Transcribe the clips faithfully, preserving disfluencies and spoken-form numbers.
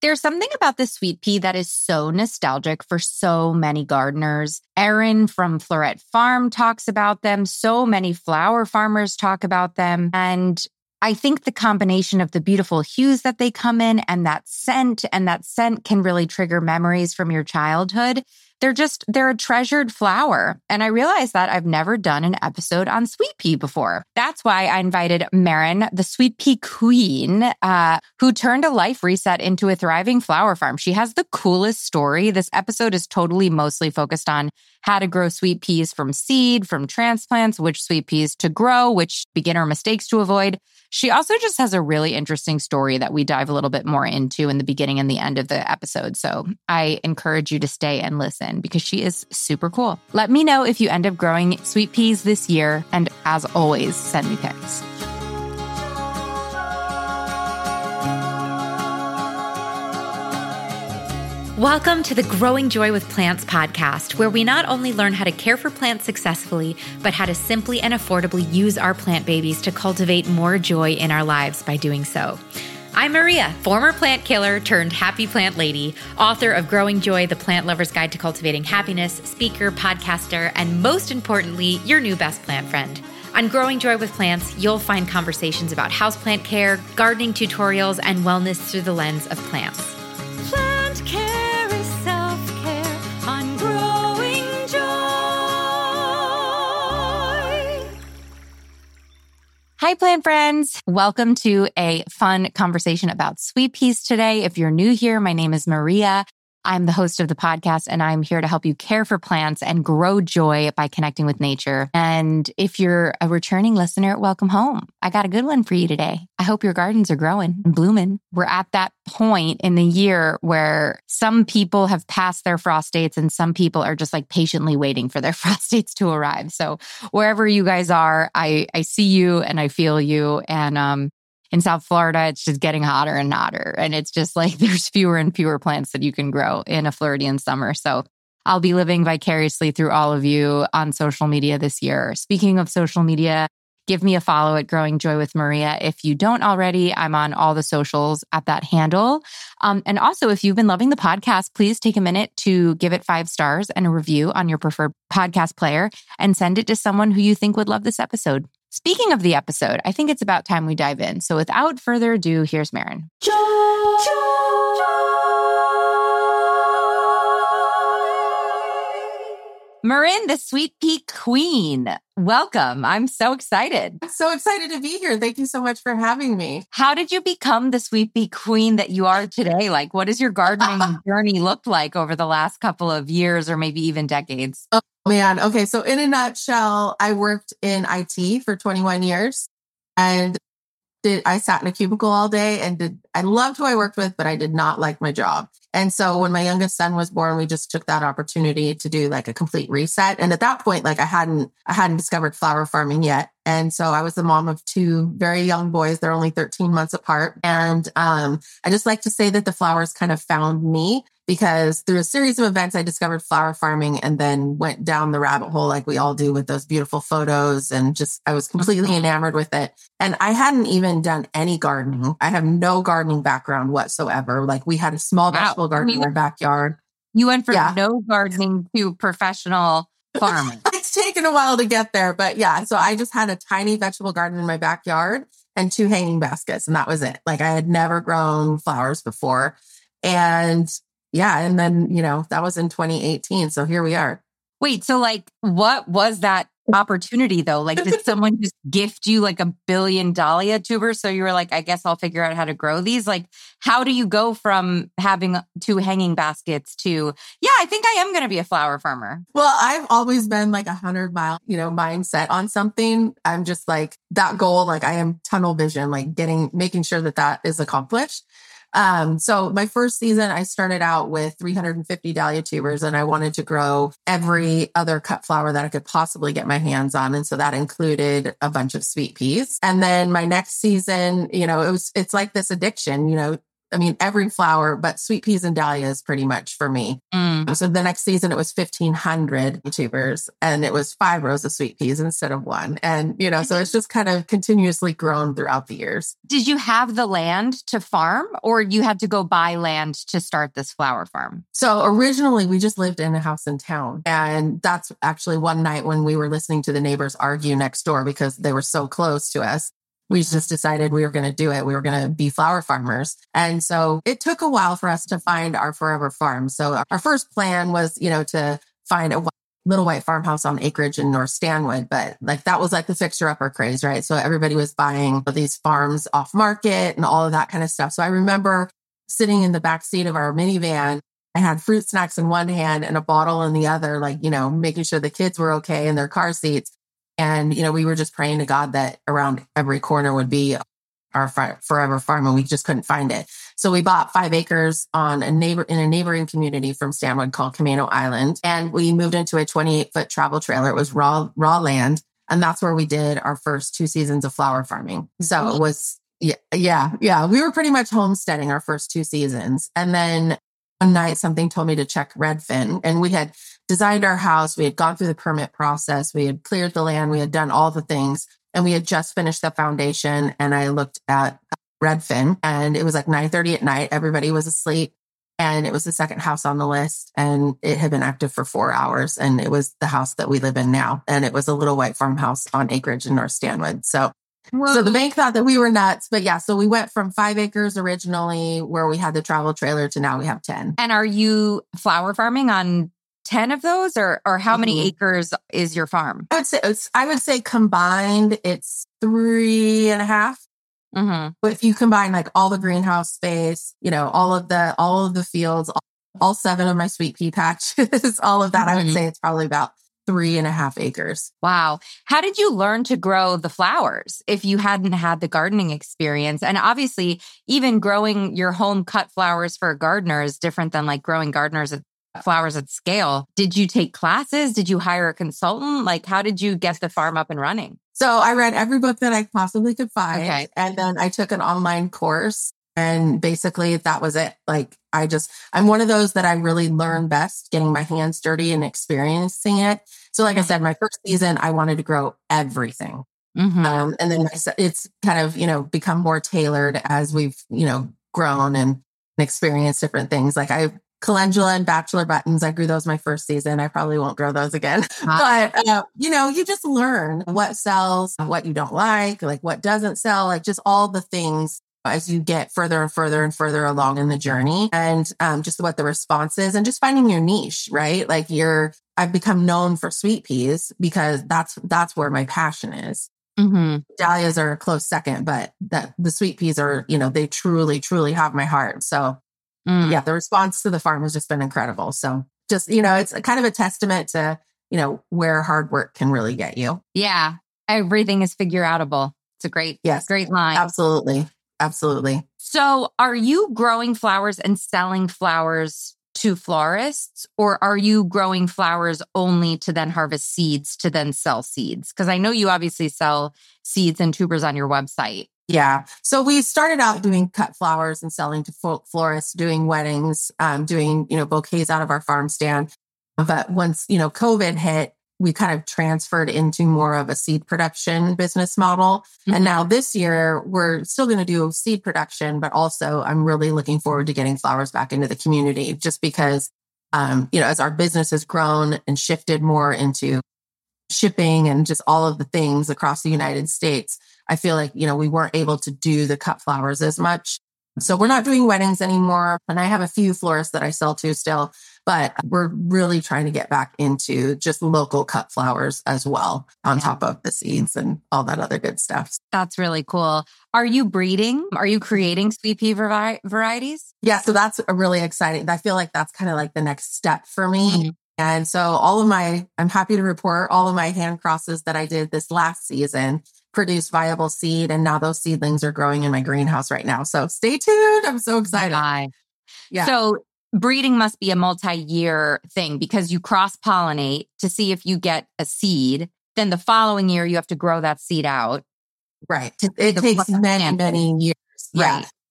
There's something about the sweet pea that is so nostalgic for so many gardeners. Erin from Florette Farm talks about them. So many flower farmers talk about them. And I think the combination of the beautiful hues that they come in and that scent, and that scent can really trigger memories from your childhood. They're just, they're a treasured flower. And I realized that I've never done an episode on sweet pea before. That's why I invited Maren, the sweet pea queen, uh, who turned a life reset into a thriving flower farm. She has the coolest story. This episode is totally mostly focused on how to grow sweet peas from seed, from transplants, which sweet peas to grow, which beginner mistakes to avoid. She also just has a really interesting story that we dive a little bit more into in the beginning and the end of the episode. So I encourage you to stay and listen because she is super cool. Let me know if you end up growing sweet peas this year. And as always, send me pics. Welcome to the Growing Joy with Plants podcast, where we not only learn how to care for plants successfully, but how to simply and affordably use our plant babies to cultivate more joy in our lives by doing so. I'm Maria, former plant killer turned happy plant lady, author of Growing Joy, the Plant Lover's Guide to Cultivating Happiness, speaker, podcaster, and most importantly, your new best plant friend. On Growing Joy with Plants, you'll find conversations about houseplant care, gardening tutorials, and wellness through the lens of plants. Plant care. Hi, plant friends. Welcome to a fun conversation about sweet peas today. If you're new here, my name is Maria. I'm the host of the podcast, and I'm here to help you care for plants and grow joy by connecting with nature. And if you're a returning listener, welcome home. I got a good one for you today. I hope your gardens are growing and blooming. We're at that point in the year where some people have passed their frost dates and some people are just like patiently waiting for their frost dates to arrive. So wherever you guys are, I, I see you and I feel you. And, um, in South Florida, it's just getting hotter and hotter. And it's just like there's fewer and fewer plants that you can grow in a Floridian summer. So I'll be living vicariously through all of you on social media this year. Speaking of social media, give me a follow at Growing Joy with Maria. If you don't already, I'm on all the socials at that handle. Um, and also, if you've been loving the podcast, please take a minute to give it five stars and a review on your preferred podcast player and send it to someone who you think would love this episode. Speaking of the episode, I think it's about time we dive in. So without further ado, here's Maren. Joy, joy. Maren, the sweet pea queen. Welcome. I'm so excited. I'm so excited to be here. Thank you so much for having me. How did you become the sweet pea queen that you are today? Like, what does your gardening journey look like over the last couple of years or maybe even decades? Oh, man. Okay. So in a nutshell, I worked in I T for twenty-one years and did, I sat in a cubicle all day and did, I loved who I worked with, but I did not like my job. And so when my youngest son was born, we just took that opportunity to do like a complete reset. And at that point, like I hadn't, I hadn't discovered flower farming yet. And so I was the mom of two very young boys. They're only thirteen months apart. And um, I just like to say that the flowers kind of found me because through a series of events, I discovered flower farming and then went down the rabbit hole like we all do with those beautiful photos. And just, I was completely enamored with it. And I hadn't even done any gardening. I have no gardening background whatsoever. Like we had a small vegetable wow. garden in our backyard. You went from yeah. no gardening to professional farming. It's taken a while to get there, but yeah. So I just had a tiny vegetable garden in my backyard and two hanging baskets. And that was it. Like I had never grown flowers before. And yeah. And then, you know, that was in twenty eighteen. So here we are. Wait, so like, what was that opportunity though? Like, did someone just gift you like a billion dahlia tubers? So you were like, I guess I'll figure out how to grow these. Like, how do you go from having two hanging baskets to, yeah, I think I am going to be a flower farmer? Well, I've always been like a hundred mile, you know, mindset on something. I'm just like that goal. Like I am tunnel vision, like getting, making sure that that is accomplished. Um, so my first season, I started out with three hundred fifty dahlia tubers and I wanted to grow every other cut flower that I could possibly get my hands on. And so that included a bunch of sweet peas. And then my next season, you know, it was, it's like this addiction, you know, I mean, every flower, but sweet peas and dahlias pretty much for me. Mm. So the next season, it was fifteen hundred YouTubers and it was five rows of sweet peas instead of one. And, you know, so it's just kind of continuously grown throughout the years. Did you have the land to farm or you had to go buy land to start this flower farm? So originally we just lived in a house in town. And that's actually one night when we were listening to the neighbors argue next door because they were so close to us. We just decided we were going to do it. We were going to be flower farmers. And so it took a while for us to find our forever farm. So our first plan was, you know, to find a little white farmhouse on acreage in North Stanwood. But like that was like the fixer upper craze, right? So everybody was buying these farms off market and all of that kind of stuff. So I remember sitting in the back seat of our minivan. I had fruit snacks in one hand and a bottle in the other, like, you know, making sure the kids were okay in their car seats. And, you know, we were just praying to God that around every corner would be our fi- forever farm, and we just couldn't find it. So we bought five acres on a neighbor in a neighboring community from Stanwood called Camano Island. And we moved into a twenty-eight foot travel trailer. It was raw, raw land. And that's where we did our first two seasons of flower farming. So it was, yeah, yeah, yeah. We were pretty much homesteading our first two seasons. And then one night something told me to check Redfin, and we had designed our house. We had gone through the permit process. We had cleared the land. We had done all the things, and we had just finished the foundation. And I looked at Redfin, and it was like nine thirty at night. Everybody was asleep, and it was the second house on the list, and it had been active for four hours. And it was the house that we live in now. And it was a little white farmhouse on acreage in North Stanwood. So Whoa. So the bank thought that we were nuts, but yeah, so we went from five acres originally where we had the travel trailer to now we have ten. And are you flower farming on ten of those, or or how many Mm-hmm. acres is your farm? I would say it's, I would say combined, it's three and a half. Mm-hmm. But if you combine like all the greenhouse space, you know, all of the all of the fields, all, all seven of my sweet pea patches, all of that, mm-hmm. I would say it's probably about three and a half acres. Wow. How did you learn to grow the flowers if you hadn't had the gardening experience? And obviously, even growing your home cut flowers for a gardener is different than like growing gardeners at flowers at scale. Did you take classes? Did you hire a consultant? Like, how did you get the farm up and running? So I read every book that I possibly could find. Okay. And then I took an online course. And basically that was it. Like I just, I'm one of those that I really learn best getting my hands dirty and experiencing it. So like I said, my first season, I wanted to grow everything. Mm-hmm. Um, and then it's kind of, you know, become more tailored as we've, you know, grown and experienced different things. Like I, calendula and bachelor buttons, I grew those my first season. I probably won't grow those again. But, uh, you know, you just learn what sells, what you don't like, like what doesn't sell, like just all the things as you get further and further and further along in the journey, and um, just what the response is, and just finding your niche, right? Like you're, I've become known for sweet peas because that's, that's where my passion is. Mm-hmm. Dahlias are a close second, but that the sweet peas are, you know, they truly, truly have my heart. So mm. yeah, the response to the farm has just been incredible. So just, you know, it's kind of a testament to, you know, where hard work can really get you. Yeah. Everything is figure outable. It's a great, yes, great line. Absolutely. Absolutely. So are you growing flowers and selling flowers to florists, or are you growing flowers only to then harvest seeds to then sell seeds? Because I know you obviously sell seeds and tubers on your website. Yeah. So we started out doing cut flowers and selling to florists, doing weddings, um, doing, you know, bouquets out of our farm stand. But once, you know, COVID hit, we kind of transferred into more of a seed production business model. Mm-hmm. And now this year, we're still going to do seed production, but also I'm really looking forward to getting flowers back into the community just because, um, you know, as our business has grown and shifted more into shipping and just all of the things across the United States, I feel like, you know, we weren't able to do the cut flowers as much. So we're not doing weddings anymore. And I have a few florists that I sell to still, but we're really trying to get back into just local cut flowers as well, on yeah. top of the seeds and all that other good stuff. That's really cool. Are you breeding? Are you creating sweet pea vari- varieties? Yeah. So that's a really exciting. I feel like that's kind of like the next step for me. Mm-hmm. And so all of my, I'm happy to report all of my hand crosses that I did this last season produced viable seed. And now those seedlings are growing in my greenhouse right now. So stay tuned. I'm so excited. Hi. Yeah. So breeding must be a multi-year thing because you cross-pollinate to see if you get a seed. Then the following year, you have to grow that seed out. Right. It, it takes many, many years. Right.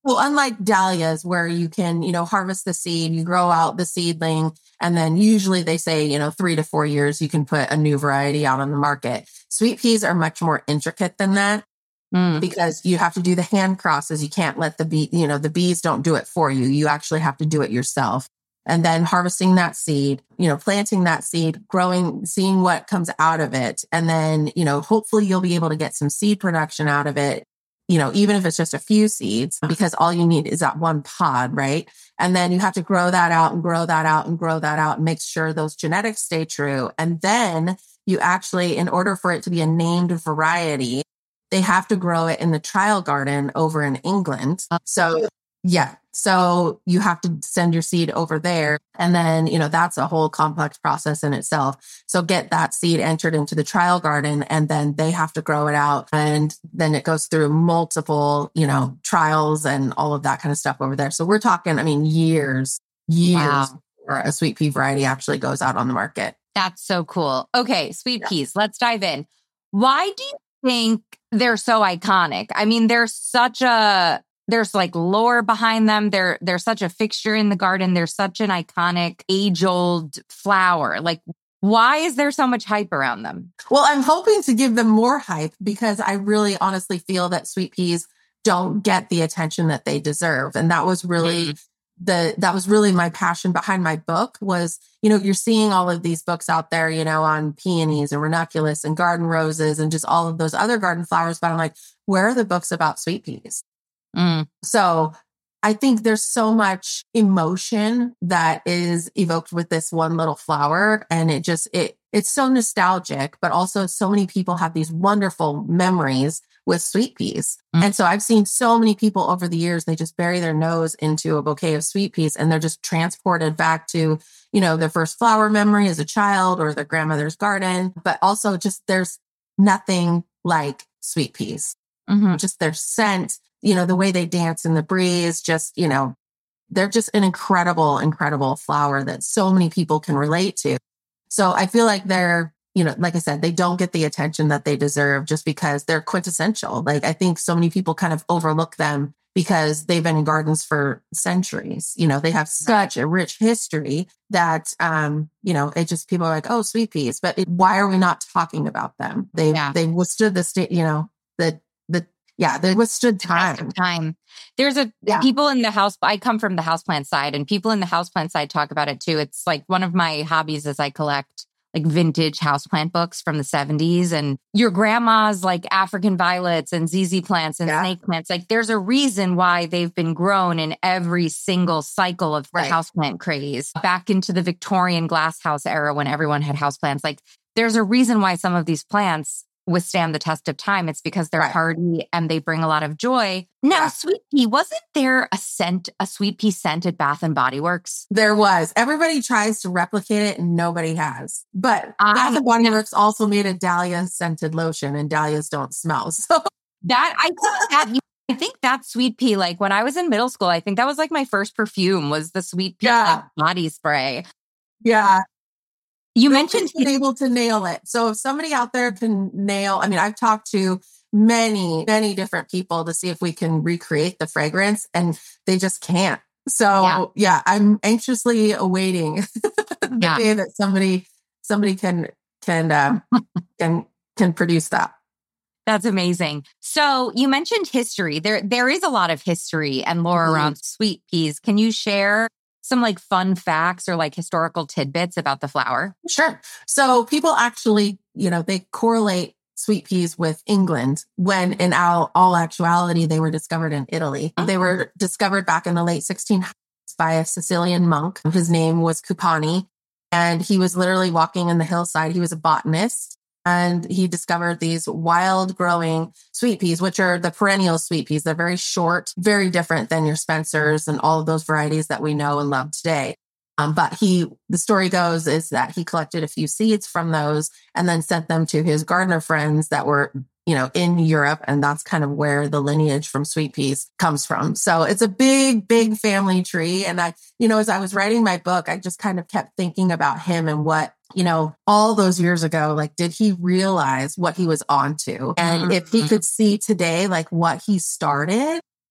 Well, unlike dahlias where you can, you know, harvest the seed, you grow out the seedling, and then usually they say, you know, three to four years, you can put a new variety out on the market. Sweet peas are much more intricate than that. Mm. Because you have to do the hand crosses. You can't let the bee, you know, the bees don't do it for you. You actually have to do it yourself. And then harvesting that seed, you know, planting that seed, growing, seeing what comes out of it. And then, you know, hopefully you'll be able to get some seed production out of it, you know, even if it's just a few seeds, because all you need is that one pod, right? And then you have to grow that out and grow that out and grow that out and make sure those genetics stay true. And then you actually, in order for it to be a named variety, they have to grow it in the trial garden over in England. So yeah, so you have to send your seed over there. And then, you know, that's a whole complex process in itself. So get that seed entered into the trial garden, and then they have to grow it out. And then it goes through multiple, you know, trials and all of that kind of stuff over there. So we're talking, I mean, years, years wow. before a sweet pea variety actually goes out on the market. That's so cool. Okay, sweet yeah. peas, let's dive in. Why do you think they're so iconic? I mean, there's such a, there's like lore behind them. They're, they're such a fixture in the garden. They're such an iconic age-old flower. Like, why is there so much hype around them? Well, I'm hoping to give them more hype because I really honestly feel that sweet peas don't get the attention that they deserve. And that was really mm. the, that was really my passion behind my book was, you know, you're seeing all of these books out there, you know, on peonies and ranunculus and garden roses and just all of those other garden flowers. But I'm like, where are the books about sweet peas? Mm. So I think there's so much emotion that is evoked with this one little flower. And it just, it, it's so nostalgic, but also so many people have these wonderful memories with sweet peas. Mm. And so I've seen so many people over the years, they just bury their nose into a bouquet of sweet peas and they're just transported back to, you know, their first flower memory as a child or their grandmother's garden. But also just there's nothing like sweet peas, mm-hmm. just their scent, you know, the way they dance in the breeze, just, you know, they're just an incredible, incredible flower that so many people can relate to. So I feel like they're, you know, like I said, they don't get the attention that they deserve just because they're quintessential. Like I think so many people kind of overlook them because they've been in gardens for centuries. You know, they have such a rich history that, um, you know, it just, people are like, oh, sweet peas, but it, why are we not talking about them? They, yeah. they withstood the state, you know, the, the, yeah, they withstood time. Time. There's a, yeah. people in the house, I come from the houseplant side and people in the houseplant side talk about it too. It's like one of my hobbies is I collect like vintage houseplant books from the seventies and your grandma's like African violets and Z Z plants and yeah. snake plants. Like there's a reason why they've been grown in every single cycle of the right. houseplant craze. Back into the Victorian glasshouse era when everyone had houseplants. Like there's a reason why some of these plants withstand the test of time. It's because they're right. hardy and they bring a lot of joy. Now, yeah. sweet pea, wasn't there a scent, a sweet pea scent at Bath and Body Works? There was. Everybody tries to replicate it and nobody has. But um, Bath and Body Works also made a dahlia scented lotion and dahlias don't smell. So that, I think that, I think that sweet pea, like when I was in middle school, I think that was like my first perfume was the sweet pea yeah. like, body spray. Yeah. You mentioned being able to nail it. So if somebody out there can nail, I mean, I've talked to many, many different people to see if we can recreate the fragrance and they just can't. So yeah, yeah I'm anxiously awaiting the yeah. day that somebody, somebody can, can, uh, can, can produce that. That's amazing. So you mentioned history. There, there is a lot of history and lore mm-hmm. around sweet peas. Can you share some like fun facts or like historical tidbits about the flower? Sure. So people actually, you know, they correlate sweet peas with England when in all, all actuality, they were discovered in Italy. Oh. They were discovered back in the late sixteen hundreds by a Sicilian monk. His name was Cupani, and he was literally walking in the hillside. He was a botanist. And he discovered these wild growing sweet peas, which are the perennial sweet peas. They're very short, very different than your Spencers and all of those varieties that we know and love today. Um, but he, the story goes is that he collected a few seeds from those and then sent them to his gardener friends that were, you know, in Europe. And that's kind of where the lineage from sweet peas comes from. So it's a big, big family tree. And I, you know, as I was writing my book, I just kind of kept thinking about him and what, you know, all those years ago, like, did he realize what he was onto? And mm-hmm. if he could see today, like what he started,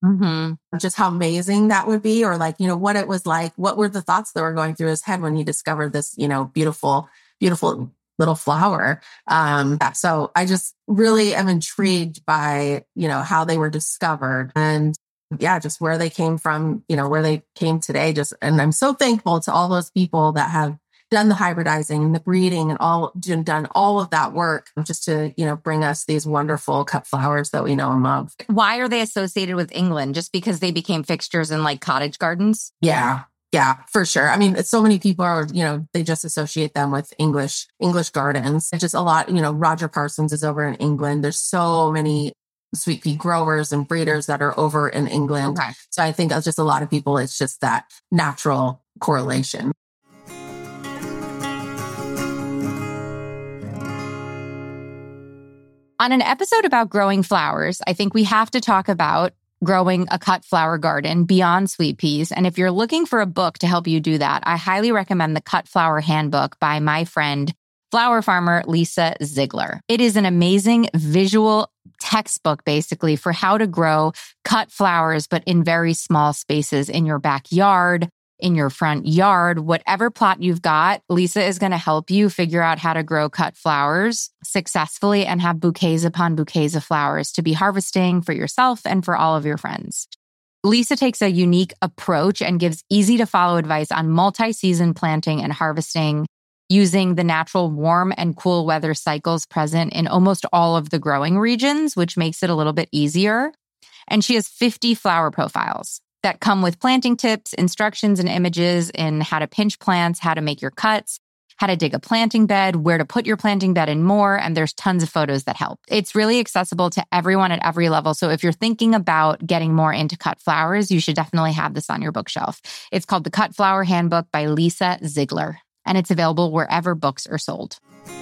Mm-hmm. Just how amazing that would be, or like, you know, what it was like, what were the thoughts that were going through his head when he discovered this, you know, beautiful, beautiful little flower. Um, yeah, so I just really am intrigued by, you know, how they were discovered and yeah, just where they came from, you know, where they came today. Just, and I'm so thankful to all those people that have done the hybridizing and the breeding and all done all of that work just to, you know, bring us these wonderful cut flowers that we know and love. Why are they associated with England? Just because they became fixtures in like cottage gardens? Yeah. Yeah, for sure. I mean, so many people are, you know, they just associate them with English, English gardens. It's just a lot, you know, Roger Parsons is over in England. There's so many sweet pea growers and breeders that are over in England. Okay. So I think it's just a lot of people, it's just that natural correlation. On an episode about growing flowers, I think we have to talk about growing a cut flower garden beyond sweet peas. And if you're looking for a book to help you do that, I highly recommend the Cut Flower Handbook by my friend, flower farmer Lisa Ziegler. It is an amazing visual textbook, basically, for how to grow cut flowers, but in very small spaces in your backyard, in your front yard, whatever plot you've got. Lisa is going to help you figure out how to grow cut flowers successfully and have bouquets upon bouquets of flowers to be harvesting for yourself and for all of your friends. Lisa takes a unique approach and gives easy to follow advice on multi-season planting and harvesting using the natural warm and cool weather cycles present in almost all of the growing regions, which makes it a little bit easier. And she has fifty flower profiles that come with planting tips, instructions, and images in how to pinch plants, how to make your cuts, how to dig a planting bed, where to put your planting bed, and more. And there's tons of photos that help. It's really accessible to everyone at every level. So if you're thinking about getting more into cut flowers, you should definitely have this on your bookshelf. It's called the Cut Flower Handbook by Lisa Ziegler, and it's available wherever books are sold.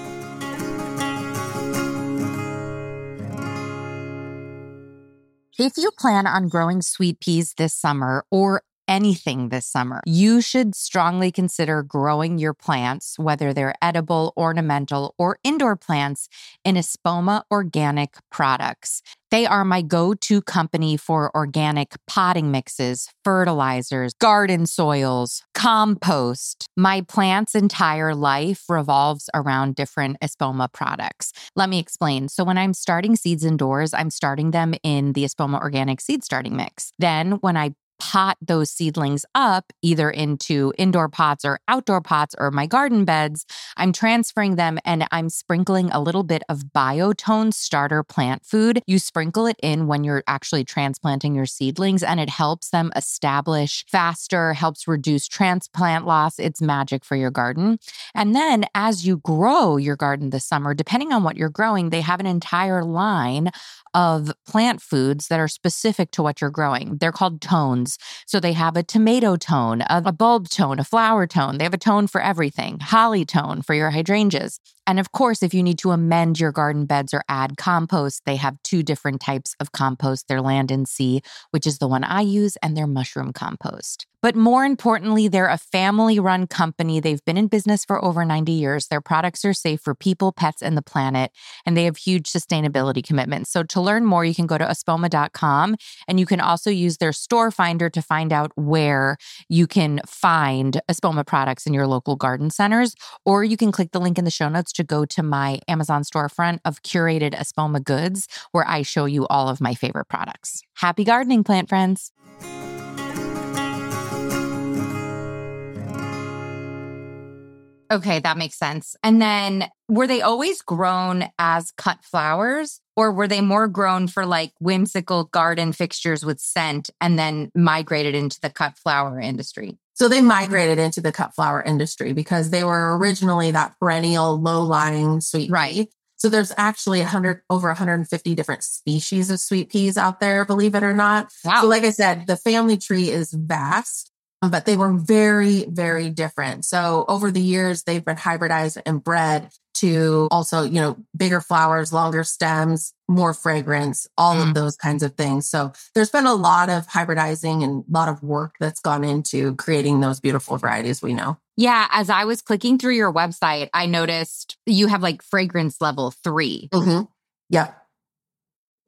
If you plan on growing sweet peas this summer or anything this summer, you should strongly consider growing your plants, whether they're edible, ornamental, or indoor plants, in Espoma Organic products. They are my go-to company for organic potting mixes, fertilizers, garden soils, compost. My plant's entire life revolves around different Espoma products. Let me explain. So when I'm starting seeds indoors, I'm starting them in the Espoma Organic seed starting mix. Then when I pot those seedlings up either into indoor pots or outdoor pots or my garden beds, I'm transferring them and I'm sprinkling a little bit of Biotone starter plant food. You sprinkle it in when you're actually transplanting your seedlings and it helps them establish faster, helps reduce transplant loss. It's magic for your garden. And then as you grow your garden this summer, depending on what you're growing, they have an entire line of plant foods that are specific to what you're growing. They're called tones. So they have a tomato tone, a, a bulb tone, a flower tone. They have a tone for everything. Holly tone for your hydrangeas. And of course, if you need to amend your garden beds or add compost, they have two different types of compost. Their land and sea, which is the one I use, and their mushroom compost. But more importantly, they're a family-run company. They've been in business for over ninety years. Their products are safe for people, pets, and the planet, and they have huge sustainability commitments. So to learn more, you can go to espoma dot com, and you can also use their store finder to find out where you can find Espoma products in your local garden centers, or you can click the link in the show notes to go to my Amazon storefront of curated Espoma goods, where I show you all of my favorite products. Happy gardening, plant friends. Okay, that makes sense. And then were they always grown as cut flowers, or were they more grown for like whimsical garden fixtures with scent and then migrated into the cut flower industry? So they migrated into the cut flower industry because they were originally that perennial low-lying sweet pea. Right. So there's actually one hundred, over one hundred fifty different species of sweet peas out there, believe it or not. Wow. So like I said, the family tree is vast, but they were very, very different. So over the years, they've been hybridized and bred to also, you know, bigger flowers, longer stems, more fragrance, all mm. of those kinds of things. So there's been a lot of hybridizing and a lot of work that's gone into creating those beautiful varieties we know. Yeah. As I was clicking through your website, I noticed you have like fragrance level three. Mm-hmm. Yeah.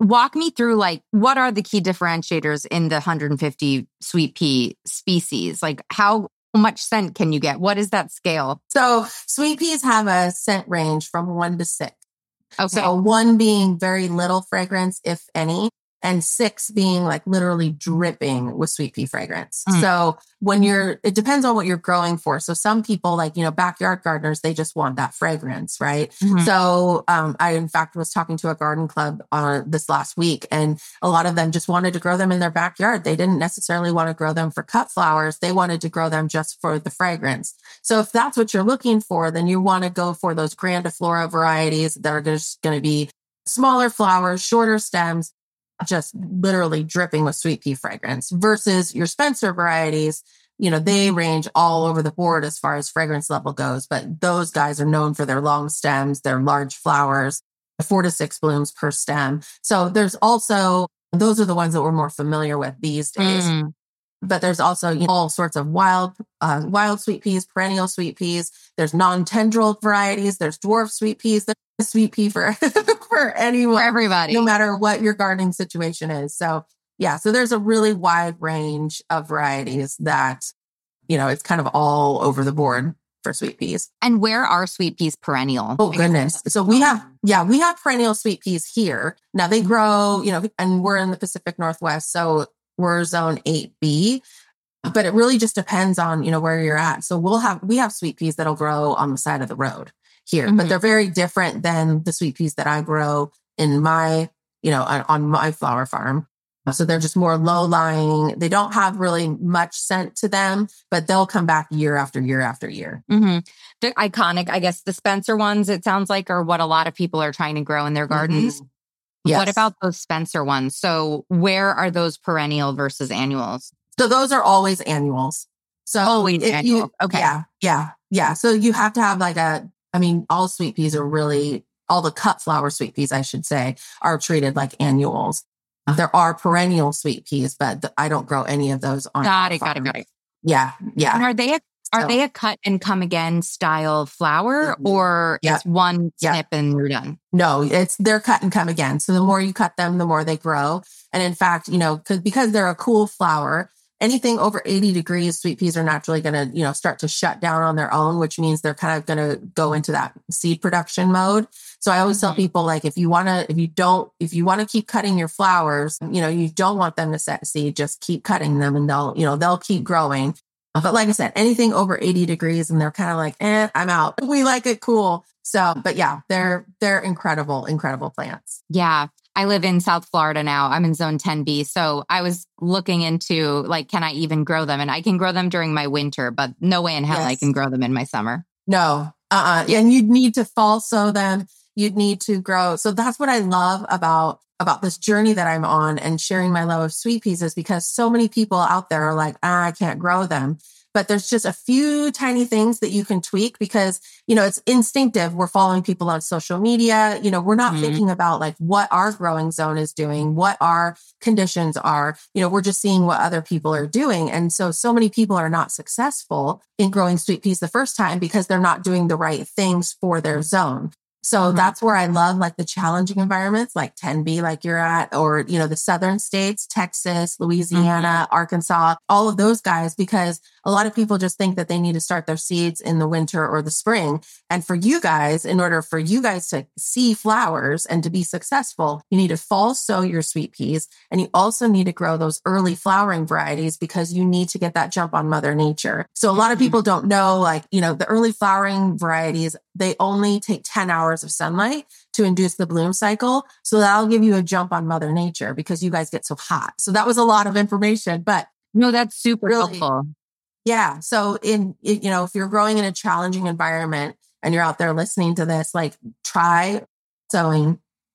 walk me through, like, what are the key differentiators in the one hundred fifty sweet pea species? Like, how much scent can you get? What is that scale? So sweet peas have a scent range from one to six. Okay. So one being very little fragrance, if any, and six being like literally dripping with sweet pea fragrance. Mm. So when you're, it depends on what you're growing for. So some people, like, you know, backyard gardeners, they just want that fragrance, right? Mm-hmm. So um, I, in fact, was talking to a garden club uh, this last week, and a lot of them just wanted to grow them in their backyard. They didn't necessarily want to grow them for cut flowers. They wanted to grow them just for the fragrance. So if that's what you're looking for, then you want to go for those grandiflora varieties that are just going to be smaller flowers, shorter stems, just literally dripping with sweet pea fragrance, versus your Spencer varieties. You know, they range all over the board as far as fragrance level goes, but those guys are known for their long stems, their large flowers, four to six blooms per stem. So there's also, those are the ones that we're more familiar with these days. Mm. But there's also, you know, all sorts of wild, uh, wild sweet peas, perennial sweet peas. There's non-tendril varieties. There's dwarf sweet peas. There's sweet pea for, for anyone, for everybody, no matter what your gardening situation is. So yeah, so there's a really wide range of varieties that, you know, it's kind of all over the board for sweet peas. And where are sweet peas perennial? Oh, goodness. So we have, yeah, we have perennial sweet peas here. Now they grow, you know, and we're in the Pacific Northwest. So we're zone eight B, but it really just depends on, you know, where you're at. So we'll have, we have sweet peas that'll grow on the side of the road here, mm-hmm. but they're very different than the sweet peas that I grow in my, you know, on, on my flower farm. So they're just more low lying. They don't have really much scent to them, but they'll come back year after year after year. Mm-hmm. The iconic, I guess, the Spencer ones, it sounds like, are what a lot of people are trying to grow in their gardens. Mm-hmm. Yes. What about those Spencer ones? So where are those perennial versus annuals? So those are always annuals. So always annual. You, okay. Yeah. Yeah. Yeah. So you have to have like a, I mean, all sweet peas are really, all the cut flower sweet peas, I should say, are treated like annuals. There are perennial sweet peas, but th- I don't grow any of those on. Got it. Got it. Got it. Yeah. Yeah. And are they a Are so, they a cut and come again style flower, or yeah. it's one yeah. snip and you're done? No, it's they're cut and come again. So the more you cut them, the more they grow. And in fact, you know, because because they're a cool flower, anything over eighty degrees, sweet peas are naturally going to, you know, start to shut down on their own, which means they're kind of going to go into that seed production mode. So I always mm-hmm. tell people, like, if you want to, if you don't, if you want to keep cutting your flowers, you know, you don't want them to set seed, just keep cutting them and they'll, you know, they'll keep growing. But like I said, anything over eighty degrees and they're kind of like, eh, I'm out. We like it cool. So, but yeah, they're, they're incredible, incredible plants. Yeah. I live in South Florida now. I'm in zone ten B. So I was looking into, like, can I even grow them? And I can grow them during my winter, but no way in hell yes. I can grow them in my summer. No. Uh-uh. And you'd need to fall sow them. You'd need to grow. So that's what I love about, about this journey that I'm on and sharing my love of sweet peas, is because so many people out there are like, ah, I can't grow them. But there's just a few tiny things that you can tweak because, you know, it's instinctive. We're following people on social media. You know, we're not mm-hmm. thinking about like what our growing zone is doing, what our conditions are. You know, we're just seeing what other people are doing. And so, so many people are not successful in growing sweet peas the first time because they're not doing the right things for their zone. So mm-hmm. that's where I love like the challenging environments like ten B, like you're at, or, you know, the southern states, Texas, Louisiana, mm-hmm. Arkansas, all of those guys, because a lot of people just think that they need to start their seeds in the winter or the spring. And for you guys, in order for you guys to see flowers and to be successful, you need to fall sow your sweet peas. And you also need to grow those early flowering varieties because you need to get that jump on Mother Nature. So a lot of people don't know, like, you know, the early flowering varieties, they only take ten hours of sunlight to induce the bloom cycle. So that'll give you a jump on Mother Nature because you guys get so hot. So that was a lot of information, but no, that's super really helpful. Yeah. So in, you know, if you're growing in a challenging environment and you're out there listening to this, like try sowing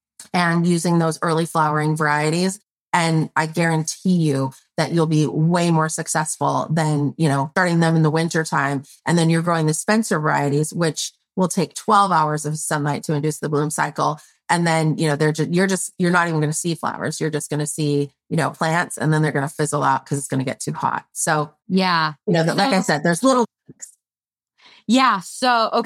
and using those early flowering varieties. And I guarantee you that you'll be way more successful than, you know, starting them in the winter time. And then you're growing the Spencer varieties, which will take twelve hours of sunlight to induce the bloom cycle. And then, you know, they're just, you're just, you're not even going to see flowers. You're just going to see, you know, plants, and then they're going to fizzle out because it's going to get too hot. So, yeah, you know, like I said, there's little things. Yeah. So, okay.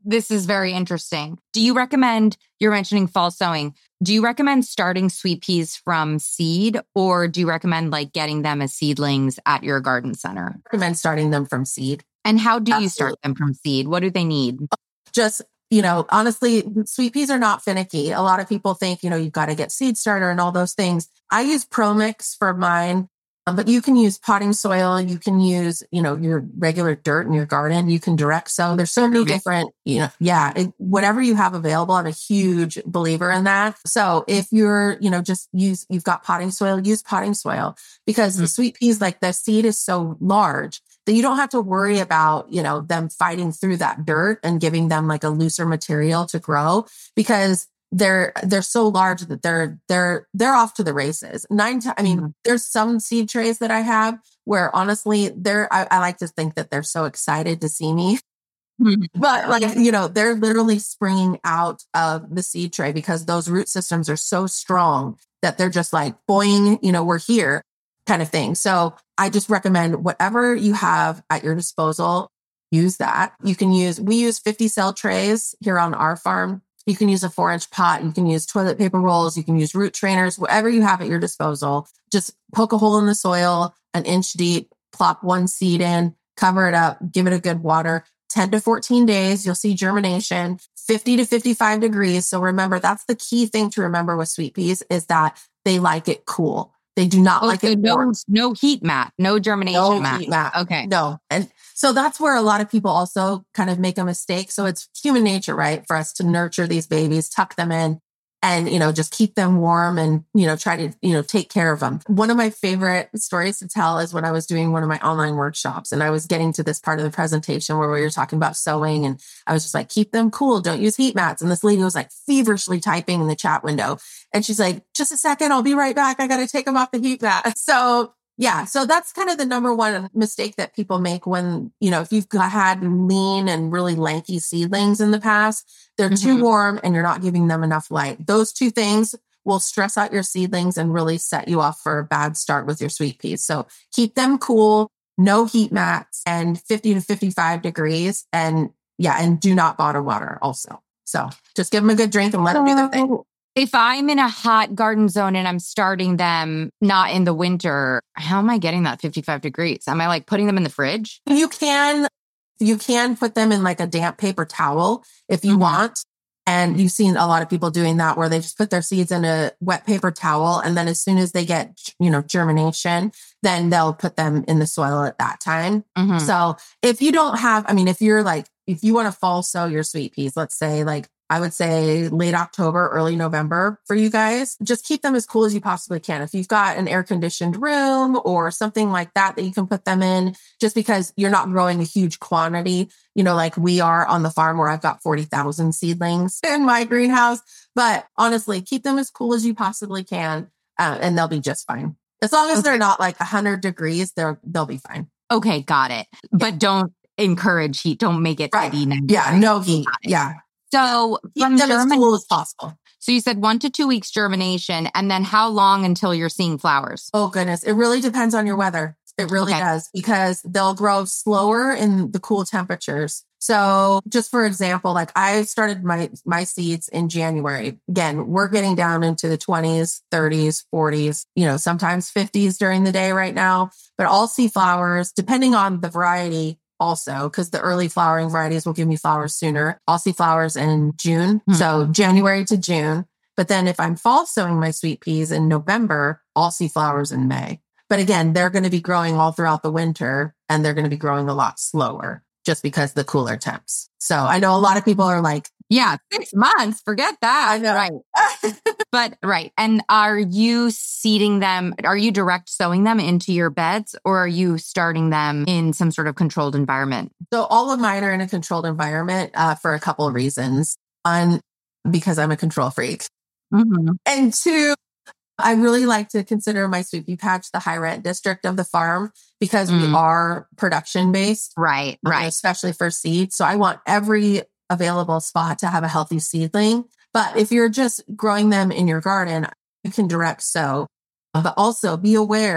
this is very interesting. Do you recommend, you're mentioning fall sowing, do you recommend starting sweet peas from seed, or do you recommend like getting them as seedlings at your garden center? I recommend starting them from seed. And how do Absolutely. you start them from seed? What do they need? Just, you know, honestly, sweet peas are not finicky. A lot of people think, you know, you've got to get seed starter and all those things. I use ProMix for mine, um, but you can use potting soil. You can use, you know, your regular dirt in your garden. You can direct sow. There's so many different, you know, yeah, it, whatever you have available. I'm a huge believer in that. So if you're, you know, just use, you've got potting soil, use potting soil, because mm-hmm. the sweet peas, like the seed is so large that you don't have to worry about, you know, them fighting through that dirt and giving them like a looser material to grow, because they're, they're so large that they're, they're, they're off to the races. Nine times. I mean, mm-hmm. there's some seed trays that I have where honestly they're, I, I like to think that they're so excited to see me, mm-hmm. but like, you know, they're literally springing out of the seed tray because those root systems are so strong that they're just like, boing, you know, we're here kind of thing. So I just recommend whatever you have at your disposal, use that. You can use, we use fifty cell trays here on our farm. You can use a four inch pot. You can use toilet paper rolls. You can use root trainers, whatever you have at your disposal. Just poke a hole in the soil, an inch deep, plop one seed in, cover it up, give it a good water. ten to fourteen days, you'll see germination, fifty to fifty-five degrees. So remember, that's the key thing to remember with sweet peas is that they like it cool. They do not oh, like so it no, warm. No heat mat, no germination no mat. Heat mat. Okay. No. And so that's where a lot of people also kind of make a mistake. So it's human nature, right? For us to nurture these babies, tuck them in and, you know, just keep them warm and, you know, try to, you know, take care of them. One of my favorite stories to tell is when I was doing one of my online workshops and I was getting to this part of the presentation where we were talking about sewing and I was just like, keep them cool. Don't use heat mats. And this lady was like feverishly typing in the chat window. And she's like, just a second, I'll be right back. I got to take them off the heat mat. So yeah, so that's kind of the number one mistake that people make when, you know, if you've had lean and really lanky seedlings in the past, they're mm-hmm. too warm and you're not giving them enough light. Those two things will stress out your seedlings and really set you off for a bad start with your sweet peas. So keep them cool, no heat mats, and fifty to fifty-five degrees. And yeah, and do not bottom water also. So just give them a good drink and let them do their thing. If I'm in a hot garden zone and I'm starting them not in the winter, how am I getting that fifty-five degrees? Am I like putting them in the fridge? You can, you can put them in like a damp paper towel if you mm-hmm. want. And you've seen a lot of people doing that where they just put their seeds in a wet paper towel. And then as soon as they get, you know, germination, then they'll put them in the soil at that time. Mm-hmm. So if you don't have, I mean, if you're like, if you want to fall sow your sweet peas, let's say like, I would say late October, early November for you guys. Just keep them as cool as you possibly can. If you've got an air conditioned room or something like that that you can put them in, just because you're not growing a huge quantity, you know, like we are on the farm where I've got forty thousand seedlings in my greenhouse. But honestly, keep them as cool as you possibly can uh, and they'll be just fine. As long as okay. they're not like one hundred degrees, they're, they'll be fine. Okay, got it. Yeah. But don't encourage heat. Don't make it right. eighty, ninety. Yeah, no heat. Yeah. So from keep them as cool as possible. So you said one to two weeks germination, and then how long until you're seeing flowers? Oh goodness, it really depends on your weather. It really okay. does, because they'll grow slower in the cool temperatures. So just for example, like I started my my seeds in January. Again, we're getting down into the twenties, thirties, forties, you know, sometimes fifties during the day right now. But I'll see flowers depending on the variety. Also, because the early flowering varieties will give me flowers sooner. I'll see flowers in June. Mm-hmm. So January to June. But then if I'm fall sowing my sweet peas in November, I'll see flowers in May. But again, they're going to be growing all throughout the winter and they're going to be growing a lot slower just because of the cooler temps. So I know a lot of people are like, yeah, six months, forget that. I know. Right. But right. And are you seeding them? Are you direct sowing them into your beds or are you starting them in some sort of controlled environment? So all of mine are in a controlled environment uh, for a couple of reasons. One, because I'm a control freak. Mm-hmm. And two, I really like to consider my sweet pea patch the high rent district of the farm because mm. we are production based. Right, right. Especially for seed. So I want every available spot to have a healthy seedling. But if you're just growing them in your garden, you can direct sow. But also be aware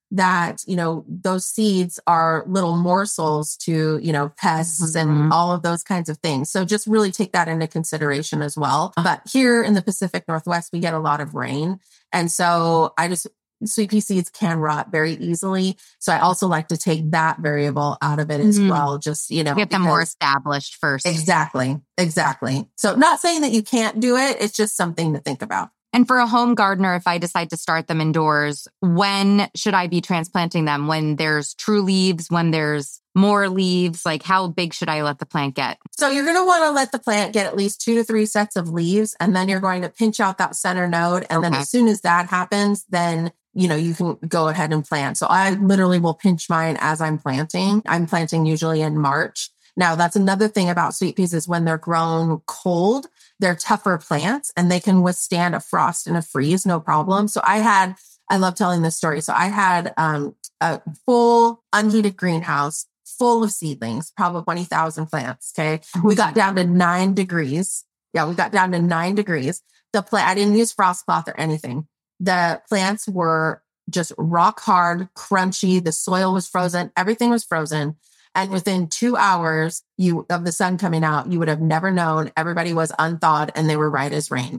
that, you know, those seeds are little morsels to, you know, pests mm-hmm. and all of those kinds of things. So just really take that into consideration as well. But here in the Pacific Northwest, we get a lot of rain. And so I just, sweet pea seeds can rot very easily. So I also like to take that variable out of it as mm-hmm. well. Just, you know, get them more established first. Exactly. Exactly. So not saying that you can't do it. It's just something to think about. And for a home gardener, if I decide to start them indoors, when should I be transplanting them? When there's true leaves, when there's more leaves, like how big should I let the plant get? So you're going to want to let the plant get at least two to three sets of leaves, and then you're going to pinch out that center node. And okay. then as soon as that happens, then you know, you can go ahead and plant. So I literally will pinch mine as I'm planting. I'm planting usually in March. Now, that's another thing about sweet peas is when they're grown cold, they're tougher plants and they can withstand a frost and a freeze, no problem. So I had, I love telling this story. So I had um, a full unheated greenhouse full of seedlings, probably twenty thousand plants. Okay. We got down to nine degrees. Yeah, we got down to nine degrees. The plant, I didn't use frost cloth or anything. The plants were just rock hard, crunchy. The soil was frozen. Everything was frozen. And within two hours you of the sun coming out, you would have never known. Everybody was unthawed and they were right as rain.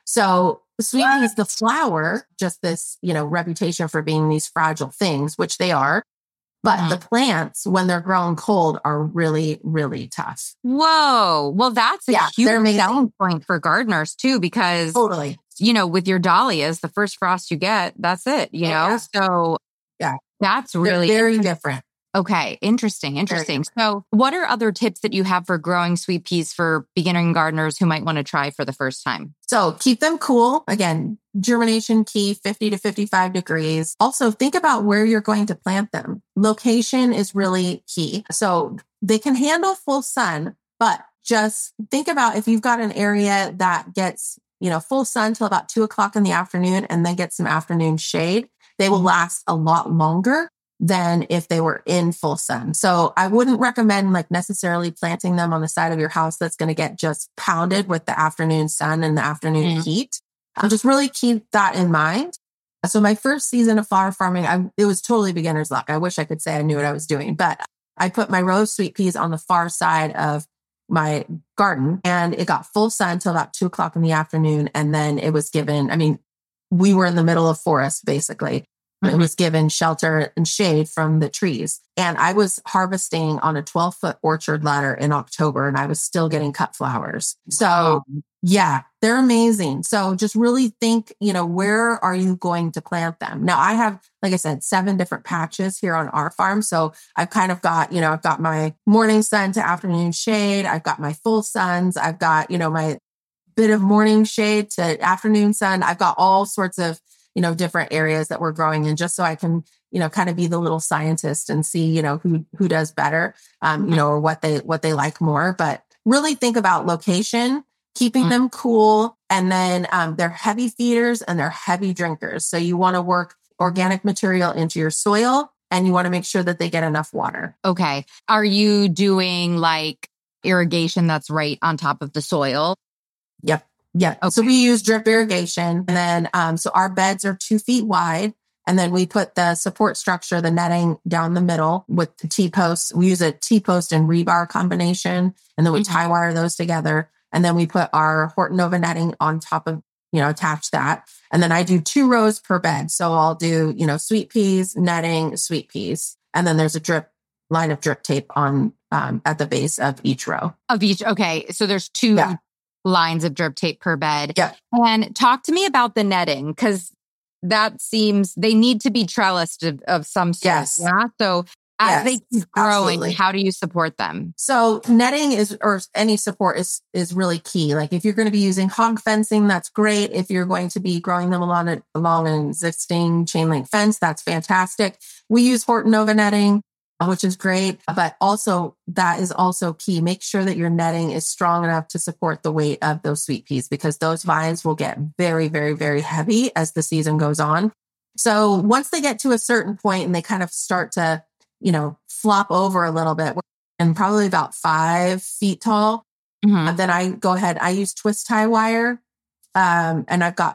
So sweet peas, the flower, just this, you know, reputation for being these fragile things, which they are. But mm-hmm. the plants, when they're grown cold, are really, really tough. Whoa. Well, that's a yeah, huge selling point for gardeners too, because totally, you know, with your dahlias, the first frost you get, that's it, you know? Yeah. So yeah, that's really They're very different. Okay. Interesting. Interesting. So what are other tips that you have for growing sweet peas for beginning gardeners who might want to try for the first time? So keep them cool. Again, germination key, fifty to fifty-five degrees. Also think about where you're going to plant them. Location is really key. So they can handle full sun, but just think about if you've got an area that gets, you know, full sun till about two o'clock in the afternoon and then get some afternoon shade, they will last a lot longer than if they were in full sun. So I wouldn't recommend like necessarily planting them on the side of your house that's going to get just pounded with the afternoon sun and the afternoon mm. heat. I'll just really keep that in mind. So my first season of flower farming, I, it was totally beginner's luck. I wish I could say I knew what I was doing, but I put my rose sweet peas on the far side of my garden and it got full sun till about two o'clock in the afternoon. And then it was given, I mean, we were in the middle of forest basically. Mm-hmm. It was given shelter and shade from the trees. And I was harvesting on a twelve foot orchard ladder in October and I was still getting cut flowers. So wow. yeah, they're amazing. So just really think, you know, where are you going to plant them? Now I have, like I said, seven different patches here on our farm. So I've kind of got, you know, I've got my morning sun to afternoon shade. I've got my full suns. I've got, you know, my bit of morning shade to afternoon sun. I've got all sorts of, you know, different areas that we're growing in just so I can, you know, kind of be the little scientist and see, you know, who, who does better, um, you know, or what they, what they like more, but really think about location, keeping mm-hmm. them cool. And then, um, they're heavy feeders and they're heavy drinkers. So you want to work organic material into your soil and you want to make sure that they get enough water. Okay. Are you doing like irrigation that's right on top of the soil? Yep. Yeah. Okay. So we use drip irrigation and then, um, so our beds are two feet wide and then we put the support structure, the netting down the middle with the T-posts. We use a T-post and rebar combination and then we mm-hmm. tie wire those together. And then we put our Horton Nova netting on top of, you know, attach that. And then I do two rows per bed. So I'll do, you know, sweet peas, netting, sweet peas. And then there's a drip line of drip tape on, um, at the base of each row. Of each. Okay. So there's two yeah. lines of drip tape per bed. Yeah. And talk to me about the netting because that seems they need to be trellised of, of some sort. Yes. Yeah. So as yes, they keep growing, absolutely. How do you support them? So netting is, or any support is, is really key. Like if you're going to be using hog fencing, that's great. If you're going to be growing them along, a, along an existing chain link fence, that's fantastic. We use Horton Nova netting, which is great, but also that is also key. Make sure that your netting is strong enough to support the weight of those sweet peas because those vines will get very, very, very heavy as the season goes on. So once they get to a certain point and they kind of start to, you know, flop over a little bit and probably about five feet tall, mm-hmm. then I go ahead, I use twist tie wire. Um, and I've got,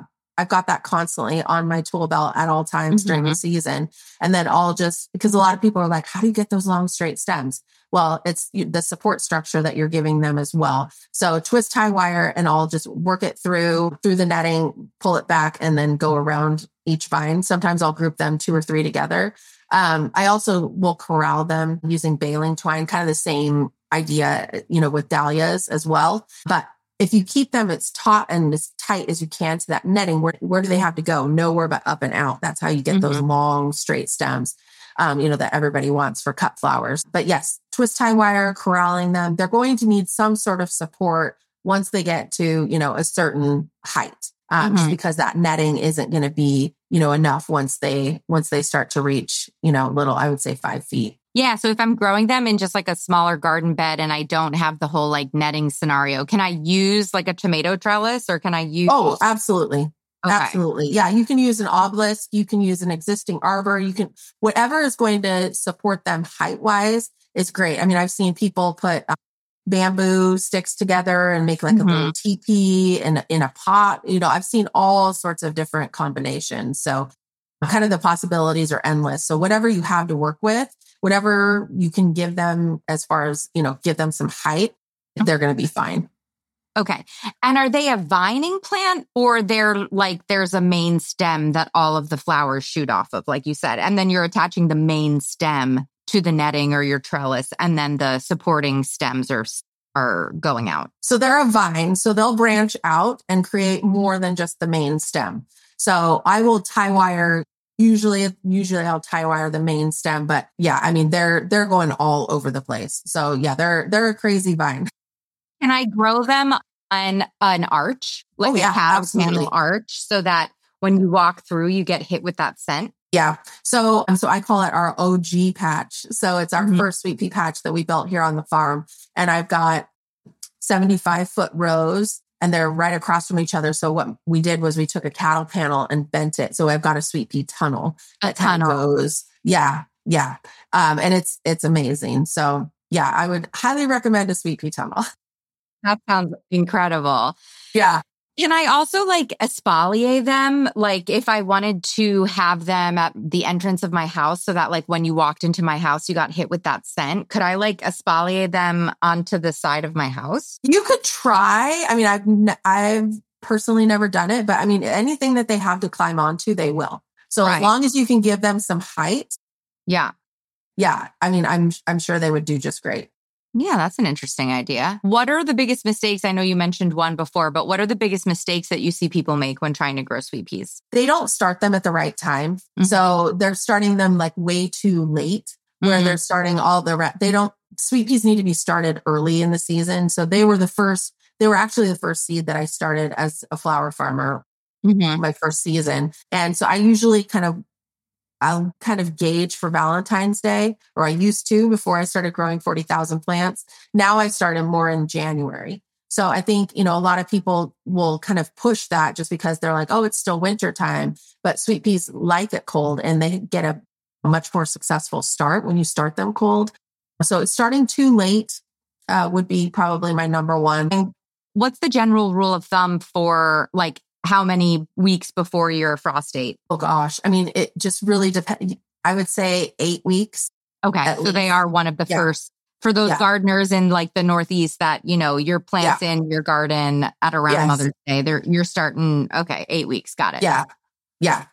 I've got that constantly on my tool belt at all times mm-hmm. during the season. And then I'll just, because a lot of people are like, how do you get those long straight stems? Well, it's the support structure that you're giving them as well. So twist tie wire and I'll just work it through, through the netting, pull it back, and then go around each vine. Sometimes I'll group them two or three together. Um, I also will corral them using baling twine, kind of the same idea, you know, with dahlias as well. But if you keep them as taut and as tight as you can to that netting, where, where do they have to go? Nowhere but up and out. That's how you get mm-hmm. those long, straight stems, um, you know, that everybody wants for cut flowers. But yes, twist tie wire, corralling them. They're going to need some sort of support once they get to, you know, a certain height, um, mm-hmm. just because that netting isn't going to be, you know, enough once they, once they start to reach, you know, little, I would say five feet. Yeah. So if I'm growing them in just like a smaller garden bed and I don't have the whole like netting scenario, can I use like a tomato trellis or can I use? Oh, absolutely. Okay. Absolutely. Yeah. You can use an obelisk. You can use an existing arbor. You can, whatever is going to support them height wise is great. I mean, I've seen people put uh, bamboo sticks together and make like mm-hmm. a little teepee in, in a pot. You know, I've seen all sorts of different combinations. So kind of the possibilities are endless. So whatever you have to work with, whatever you can give them as far as, you know, give them some height, they're going to be fine. Okay. And are they a vining plant or they're like, there's a main stem that all of the flowers shoot off of, like you said, and then you're attaching the main stem to the netting or your trellis, and then the supporting stems are, are going out? So they're a vine. So they'll branch out and create more than just the main stem. So I will tie wire. Usually, usually I'll tie wire the main stem, but yeah, I mean, they're, they're going all over the place. So yeah, they're, they're a crazy vine. Can I grow them on an arch? Like oh, yeah, a cattle absolutely. panel arch so that when you walk through, you get hit with that scent? Yeah. So, so I call it our O G patch. So it's our mm-hmm. first sweet pea patch that we built here on the farm. And I've got seventy-five foot rows and they're right across from each other. So what we did was we took a cattle panel and bent it. So I've got a sweet pea tunnel. A tunnel. Goes. Yeah. Yeah. Um, and it's, it's amazing. So yeah, I would highly recommend a sweet pea tunnel. That sounds incredible. Yeah. Can I also like espalier them? Like if I wanted to have them at the entrance of my house so that like when you walked into my house, you got hit with that scent. Could I like espalier them onto the side of my house? You could try. I mean, I've, n- I've personally never done it, but I mean, anything that they have to climb onto, they will. So right. as long as you can give them some height. Yeah. Yeah. I mean, I'm, I'm sure they would do just great. Yeah, that's an interesting idea. What are the biggest mistakes? I know you mentioned one before, but what are the biggest mistakes that you see people make when trying to grow sweet peas? They don't start them at the right time. Mm-hmm. So they're starting them like way too late where mm-hmm. they're starting all the, re- they don't, sweet peas need to be started early in the season. So they were the first, they were actually the first seed that I started as a flower farmer, mm-hmm. my first season. And so I usually kind of I'll kind of gauge for Valentine's Day, or I used to before I started growing forty thousand plants. Now I started more in January. So I think, you know, a lot of people will kind of push that just because they're like, oh, it's still winter time, but sweet peas like it cold and they get a much more successful start when you start them cold. So starting too late uh, would be probably my number one. What's the general rule of thumb for like how many weeks before your frost date? Oh gosh. I mean, it just really depends. I would say eight weeks. Okay. So least. They are one of the yeah. first for those yeah. gardeners in like the Northeast that, you know, your plants yeah. in your garden at around yes. Mother's Day, they're, you're starting, okay, eight weeks. Got it. Yeah. Yeah.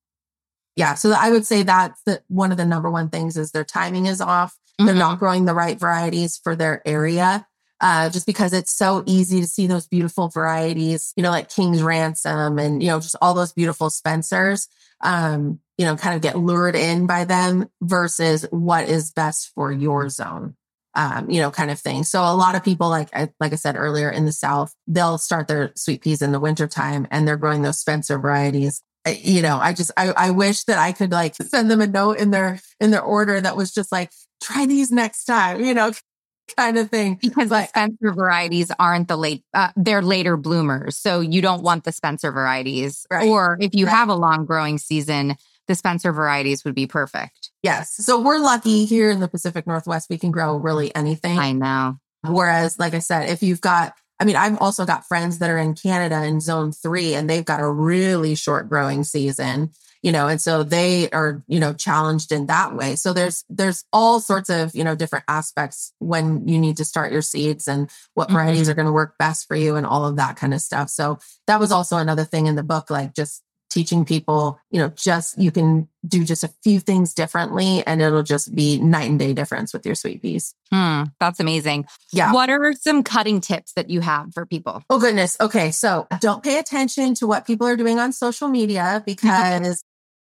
Yeah. So I would say that's the, one of the number one things is their timing is off. Mm-hmm. They're not growing the right varieties for their area. Uh, just because it's so easy to see those beautiful varieties, you know, like King's Ransom and, you know, just all those beautiful Spencers, um, you know, kind of get lured in by them versus what is best for your zone, um, you know, kind of thing. So a lot of people, like, I, like I said earlier in the South, they'll start their sweet peas in the wintertime and they're growing those Spencer varieties. I, you know, I just, I, I wish that I could like send them a note in their, in their order that was just like, try these next time, you know, kind of thing. Because but, the Spencer varieties aren't the late, uh, they're later bloomers. So you don't want the Spencer varieties. Right. Or if you right. have a long growing season, the Spencer varieties would be perfect. Yes. So we're lucky here in the Pacific Northwest, we can grow really anything. I know. Whereas, like I said, if you've got I mean, I've also got friends that are in Canada in zone three, and they've got a really short growing season, you know, and so they are, you know, challenged in that way. So there's, there's all sorts of, you know, different aspects when you need to start your seeds and what varieties Mm-hmm. are going to work best for you and all of that kind of stuff. So that was also another thing in the book, like just teaching people, you know, just you can do just a few things differently and it'll just be night and day difference with your sweet peas. Hmm, that's amazing. Yeah. What are some cutting tips that you have for people? Oh, goodness. Okay. So don't pay attention to what people are doing on social media because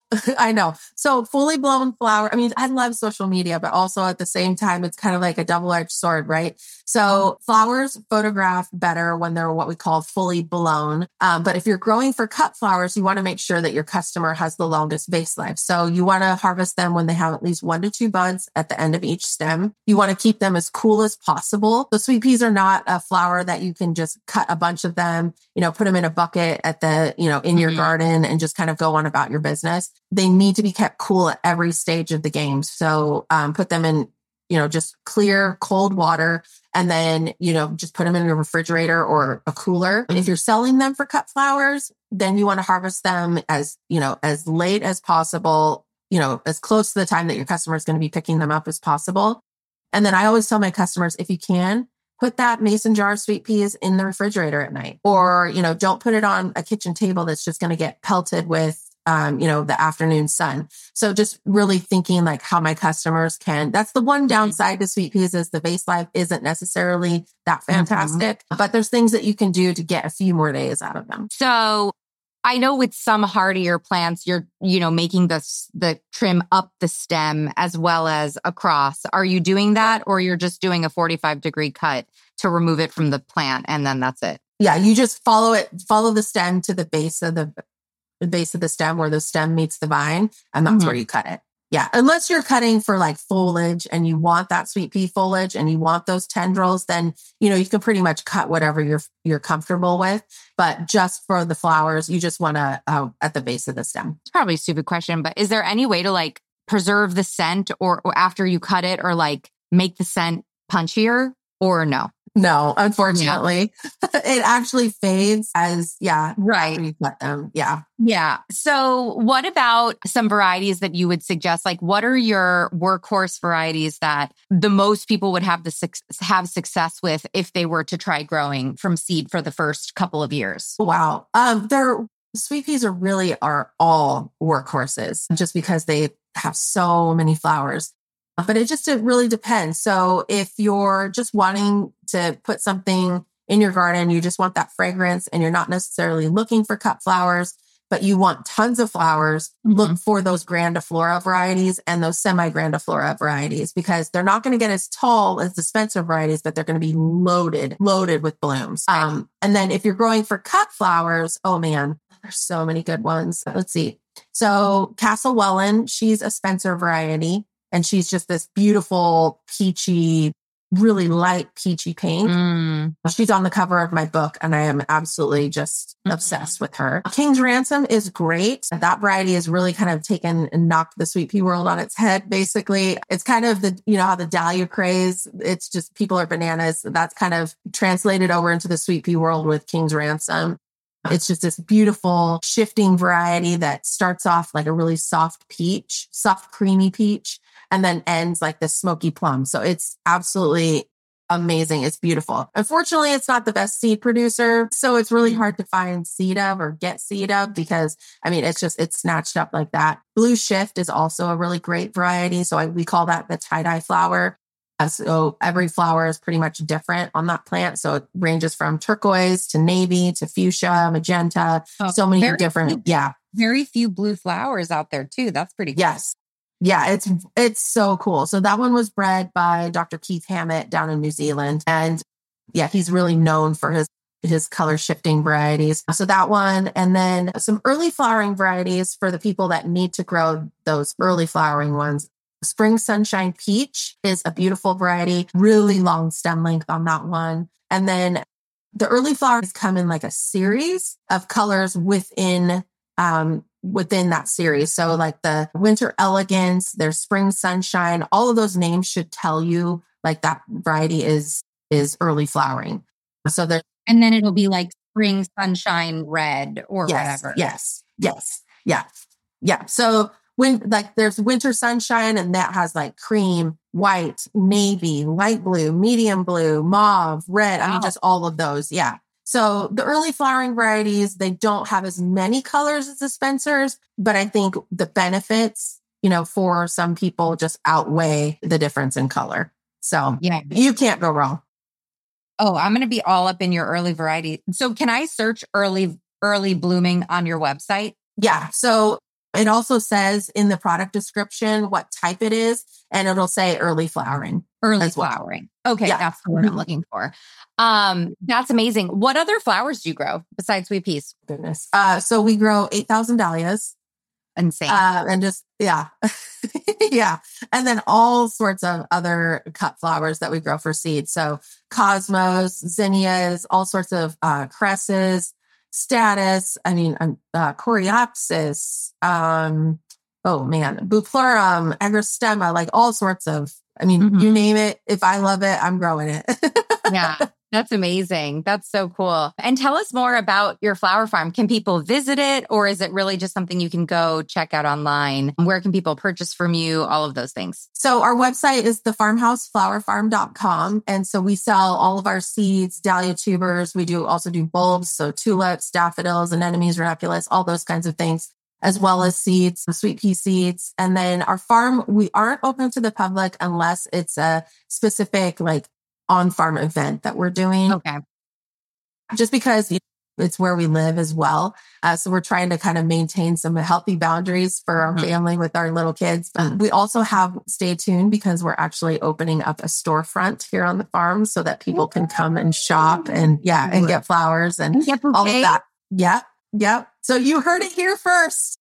I know. So fully blown flower. I mean, I love social media, but also at the same time, it's kind of like a double-edged sword, right? So flowers photograph better when they're what we call fully blown. Um, but if you're growing for cut flowers, you want to make sure that your customer has the longest vase life. So you want to harvest them when they have at least one to two buds at the end of each stem. You want to keep them as cool as possible. The sweet peas are not a flower that you can just cut a bunch of them, you know, put them in a bucket at the, you know, in your Mhm. garden and just kind of go on about your business. They need to be kept cool at every stage of the game. So um, put them in, you know, just clear, cold water, and then, you know, just put them in a refrigerator or a cooler. And if you're selling them for cut flowers, then you want to harvest them as, you know, as late as possible, you know, as close to the time that your customer is going to be picking them up as possible. And then I always tell my customers, if you can, put that mason jar of sweet peas in the refrigerator at night, or, you know, don't put it on a kitchen table that's just going to get pelted with Um, you know, the afternoon sun. So just really thinking like how my customers can, that's the one downside to sweet peas is the vase life isn't necessarily that fantastic, mm-hmm. but there's things that you can do to get a few more days out of them. So I know with some hardier plants, you're, you know, making the, the trim up the stem as well as across. Are you doing that, or you're just doing a forty-five degree cut to remove it from the plant and then that's it? Yeah. You just follow it, follow the stem to the base of the the base of the stem where the stem meets the vine. And that's mm-hmm. where you cut it. Yeah. Unless you're cutting for like foliage and you want that sweet pea foliage and you want those tendrils, then, you know, you can pretty much cut whatever you're, you're comfortable with. But just for the flowers, you just want to, uh, at the base of the stem. It's probably a stupid question, but is there any way to like preserve the scent or, or after you cut it, or like make the scent punchier, or no? No, unfortunately, yeah. It actually fades as, yeah, right. After you cut them. Yeah. Yeah. So what about some varieties that you would suggest? Like, what are your workhorse varieties that the most people would have the su- have success with if they were to try growing from seed for the first couple of years? Wow. Um, they're sweet peas are really are all workhorses just because they have so many flowers. But it just it really depends. So if you're just wanting to put something in your garden, you just want that fragrance and you're not necessarily looking for cut flowers, but you want tons of flowers, mm-hmm. look for those grandiflora varieties and those semi-grandiflora varieties, because they're not going to get as tall as the Spencer varieties, but they're going to be loaded, loaded with blooms. Um, and then if you're growing for cut flowers, oh man, there's so many good ones. Let's see. So Castle Welland, she's a Spencer variety. And she's just this beautiful, peachy, really light peachy pink. Mm. She's on the cover of my book, and I am absolutely just mm-hmm. obsessed with her. King's Ransom is great. That variety is really kind of taken and knocked the sweet pea world on its head, basically. It's kind of the, you know, how the dahlia craze, it's just people are bananas. That's kind of translated over into the sweet pea world with King's Ransom. It's just this beautiful shifting variety that starts off like a really soft peach, soft, creamy peach, and then ends like this smoky plum. So it's absolutely amazing. It's beautiful. Unfortunately, it's not the best seed producer. So it's really hard to find seed of or get seed of because, I mean, it's just, it's snatched up like that. Blue Shift is also a really great variety. So I, we call that the tie-dye flower. Uh, so every flower is pretty much different on that plant. So it ranges from turquoise to navy to fuchsia, magenta, oh, so many different, few, yeah. Very few blue flowers out there too. That's pretty cool. Yes. Yeah, it's it's so cool. So that one was bred by Doctor Keith Hammett down in New Zealand. And yeah, he's really known for his his color shifting varieties. So that one, and then some early flowering varieties for the people that need to grow those early flowering ones. Spring Sunshine Peach is a beautiful variety, really long stem length on that one. And then the early flowers come in like a series of colors within um within that series. So like the Winter Elegance, there's Spring Sunshine, all of those names should tell you like that variety is is early flowering. So there's And then it'll be like spring sunshine red or yes, whatever. Yes. Yes. Yeah. Yeah. So when like there's winter sunshine and that has like cream, white, navy, light blue, medium blue, mauve, red. Wow. I mean, just all of those. Yeah. So the early flowering varieties, they don't have as many colors as the Spencers, but I think the benefits, you know, for some people just outweigh the difference in color. So yeah, you can't go wrong. Oh, I'm going to be all up in your early variety. So can I search early, early blooming on your website? Yeah. So it also says in the product description what type it is, and it'll say early flowering. Early flowering. Well. Okay. Yeah. That's the word I'm looking for. Um, that's amazing. What other flowers do you grow besides sweet peas? Goodness. Uh, so we grow eight thousand dahlias. Insane. Uh, and just, yeah. yeah. And then all sorts of other cut flowers that we grow for seed. So cosmos, zinnias, all sorts of uh, cresses, status. I mean, uh, coreopsis. Um, oh man, bupleurum, agrostema, like all sorts of, I mean, mm-hmm. you name it. If I love it, I'm growing it. Yeah. That's amazing. That's so cool. And tell us more about your flower farm. Can people visit it, or is it really just something you can go check out online? Where can people purchase from you? All of those things. So our website is the farmhouse flower farm dot com. And so we sell all of our seeds, dahlia tubers. We do also do bulbs. So tulips, daffodils, anemones, ranunculus, all those kinds of things, as well as seeds, sweet pea seeds. And then our farm, we aren't open to the public unless it's a specific like on-farm event that we're doing. Okay. Just because it's where we live as well. Uh, so we're trying to kind of maintain some healthy boundaries for our mm-hmm. family with our little kids. But we also have, stay tuned because we're actually opening up a storefront here on the farm so that people can come and shop and yeah, and get flowers and get all of that. Yep. Yep. So you heard it here first.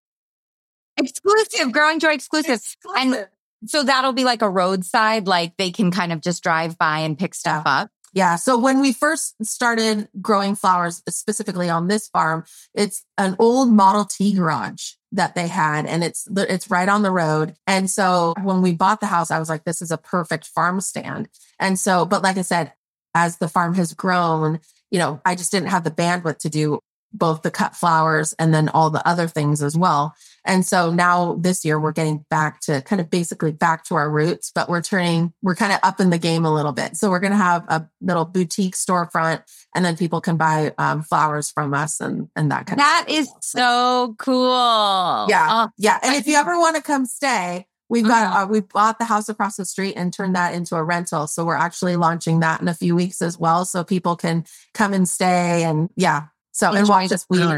Exclusive, Growing Joy exclusive. exclusive. And so that'll be like a roadside, like they can kind of just drive by and pick stuff yeah. up. Yeah. So when we first started growing flowers, specifically on this farm, it's an old Model T garage that they had, and it's it's right on the road. And so when we bought the house, I was like, this is a perfect farm stand. And so, but like I said, as the farm has grown, you know, I just didn't have the bandwidth to do both the cut flowers and then all the other things as well. And so now this year we're getting back to kind of basically back to our roots, but we're turning, we're kind of up in the game a little bit. So we're going to have a little boutique storefront, and then people can buy um, flowers from us and, and that kind that of stuff. That is so cool. Yeah. Oh, yeah. And if you ever want to come stay, we've got, uh, we bought the house across the street and turned that into a rental. So we're actually launching that in a few weeks as well. So people can come and stay and yeah. So, and watch us weed.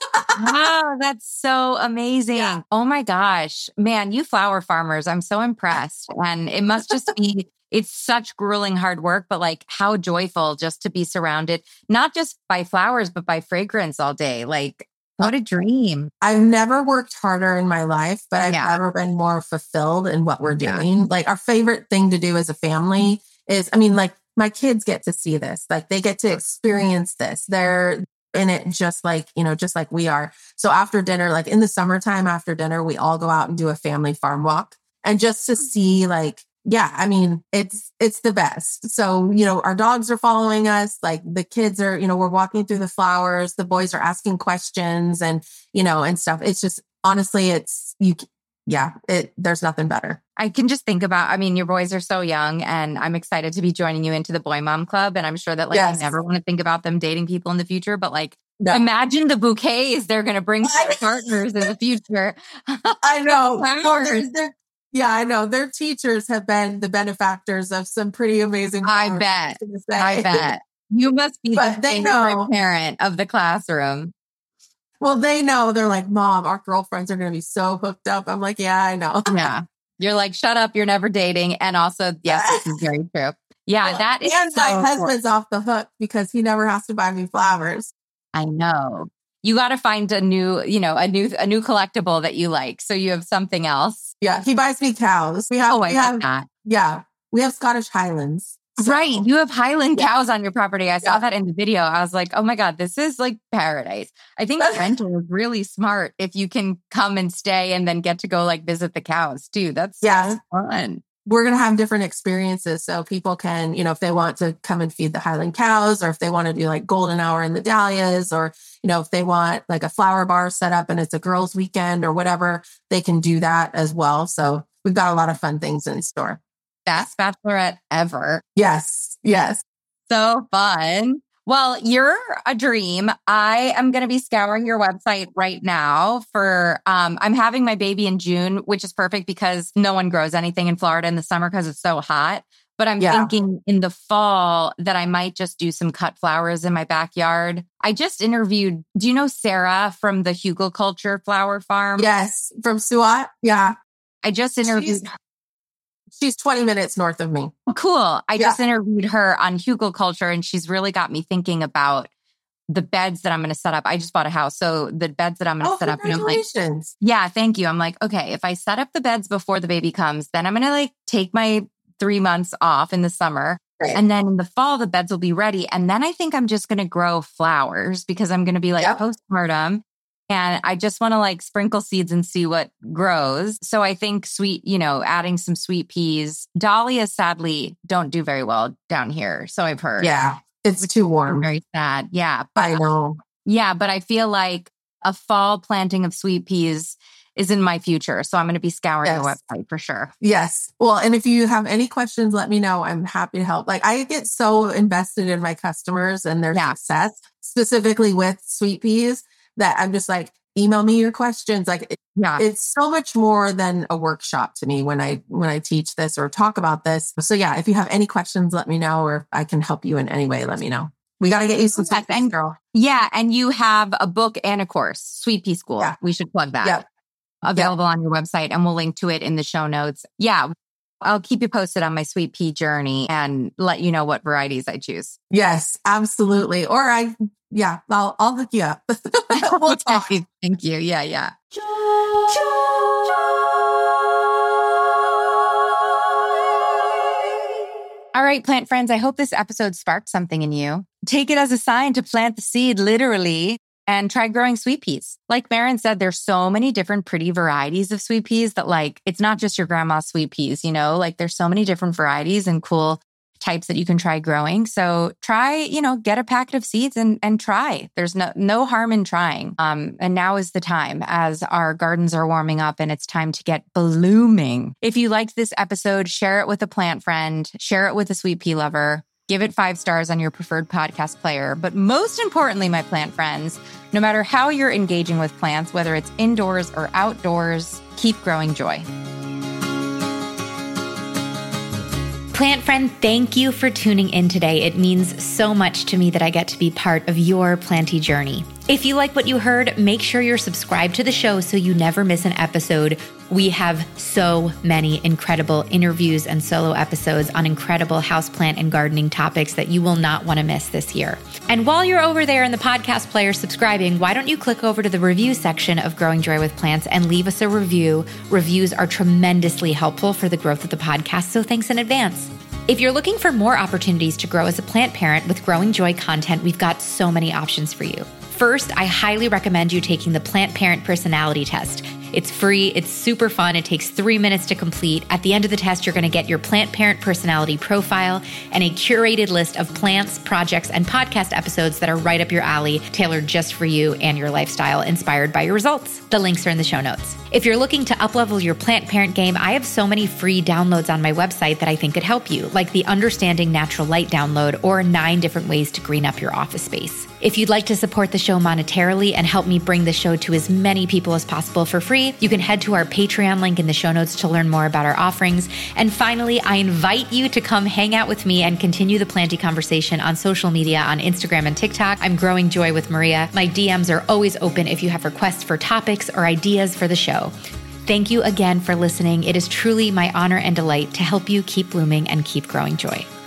Wow, that's so amazing. Yeah. Oh my gosh, man, you flower farmers, I'm so impressed. And it must just be, it's such grueling hard work, but like how joyful just to be surrounded, not just by flowers, but by fragrance all day. Like what a dream. I've never worked harder in my life, but I've yeah. never been more fulfilled in what we're doing. Yeah. Like our favorite thing to do as a family is, I mean, like my kids get to see this, like they get to experience this. They're in it just like, you know, just like we are. So after dinner, like in the summertime after dinner, we all go out and do a family farm walk, and just to see like, yeah, I mean, it's, it's the best. So, you know, our dogs are following us, like the kids are, you know, we're walking through the flowers, the boys are asking questions and, you know, and stuff. It's just, honestly, it's, you, yeah, it, there's nothing better. I can just think about, I mean, your boys are so young, and I'm excited to be joining you into the Boy Mom Club. And I'm sure that like, yes. I never want to think about them dating people in the future, but like, no. Imagine the bouquets they're going to bring to their partners in the future. I know. They're, they're, yeah, I know. Their teachers have been the benefactors of some pretty amazing. I bet. I bet. You must be but the they know. Parent of the classroom. Well, they know. They're like, Mom, our girlfriends are going to be so hooked up. I'm like, yeah, I know. Yeah. You're like, shut up. You're never dating. And also, yes, this is very true. Yeah, well, that is. And so my husband's cool. off the hook because he never has to buy me flowers. I know. You got to find a new, you know, a new, a new collectible that you like. So you have something else. Yeah. He buys me cows. We have, oh, I we have, that. Yeah. We have Scottish Highlands. So, right. You have Highland yeah. cows on your property. I saw yeah. that in the video. I was like, oh my God, this is like paradise. I think rental is really smart if you can come and stay and then get to go like visit the cows too. That's yeah. fun. we're going to have different experiences. So people can, you know, if they want to come and feed the Highland cows, or if they want to do like golden hour in the dahlias, or, you know, if they want like a flower bar set up and it's a girls' weekend or whatever, they can do that as well. So we've got a lot of fun things in store. Best bachelorette ever. Yes. Yes. So fun. Well, you're a dream. I am going to be scouring your website right now for, um, I'm having my baby in June, which is perfect because no one grows anything in Florida in the summer because it's so hot. But I'm Yeah. thinking in the fall that I might just do some cut flowers in my backyard. I just interviewed, do you know Sarah from the Hugelkultur Flower Farm? Yes. From Suat. Yeah. I just interviewed She's, she's twenty minutes north of me. Cool. I Yeah. just interviewed her on Hugelkultur, and she's really got me thinking about the beds that I'm going to set up. I just bought a house. So the beds that I'm going to Oh, set up. And I'm like, congratulations. yeah, thank you. I'm like, okay, if I set up the beds before the baby comes, then I'm going to like take my three months off in the summer. Right. And then in the fall, the beds will be ready. And then I think I'm just going to grow flowers because I'm going to be like Yep. postpartum. And I just want to like sprinkle seeds and see what grows. So I think sweet, you know, adding some sweet peas. Dahlias sadly don't do very well down here. So I've heard. Yeah. It's too warm. Very sad. Yeah. I know. Yeah. But I feel like a fall planting of sweet peas is in my future. So I'm going to be scouring Yes. the website for sure. Yes. Well, and if you have any questions, let me know. I'm happy to help. Like I get so invested in my customers and their Yeah. success, specifically with sweet peas, that I'm just like, email me your questions. Like it, Yeah. it's so much more than a workshop to me when I when I teach this or talk about this. So yeah, if you have any questions, let me know, or if I can help you in any way, let me know. We got to get you some Yes, sweet peas, and- girl. Yeah. And you have a book and a course, Sweet Pea School. Yeah. We should plug that. Yep. Available on your website, and we'll link to it in the show notes. Yeah. I'll keep you posted on my sweet pea journey and let you know what varieties I choose. Yes, absolutely. Or I, yeah, I'll I'll hook you up. We'll talk. Thank you. Yeah. Yeah. All right, plant friends, I hope this episode sparked something in you. Take it as a sign to plant the seed, literally, and try growing sweet peas. Like Maren said, there's so many different pretty varieties of sweet peas that like, it's not just your grandma's sweet peas, you know, like there's so many different varieties and cool types that you can try growing. So try, you know, get a packet of seeds and and try. There's no no harm in trying. Um, and now is the time as our gardens are warming up and it's time to get blooming. If you liked this episode, share it with a plant friend, share it with a sweet pea lover. Give it five stars on your preferred podcast player. But most importantly, my plant friends, no matter how you're engaging with plants, whether it's indoors or outdoors, keep growing joy. Plant friend, thank you for tuning in today. It means so much to me that I get to be part of your planty journey. If you like what you heard, make sure you're subscribed to the show so you never miss an episode. We have so many incredible interviews and solo episodes on incredible houseplant and gardening topics that you will not want to miss this year. And while you're over there in the podcast player subscribing, why don't you click over to the review section of Growing Joy with Plants and leave us a review? Reviews are tremendously helpful for the growth of the podcast, so thanks in advance. If you're looking for more opportunities to grow as a plant parent with Growing Joy content, we've got so many options for you. First, I highly recommend you taking the Plant Parent Personality Test. It's free, it's super fun, it takes three minutes to complete. At the end of the test, you're going to get your plant parent personality profile and a curated list of plants, projects, and podcast episodes that are right up your alley, tailored just for you and your lifestyle, inspired by your results. The links are in the show notes. If you're looking to uplevel your plant parent game, I have so many free downloads on my website that I think could help you, like the Understanding Natural Light download or nine different ways to green up your office space. If you'd like to support the show monetarily and help me bring the show to as many people as possible for free, you can head to our Patreon link in the show notes to learn more about our offerings. And finally, I invite you to come hang out with me and continue the planty conversation on social media on Instagram and TikTok. I'm Growing Joy with Maria. My D Ms are always open if you have requests for topics or ideas for the show. Thank you again for listening. It is truly my honor and delight to help you keep blooming and keep growing joy.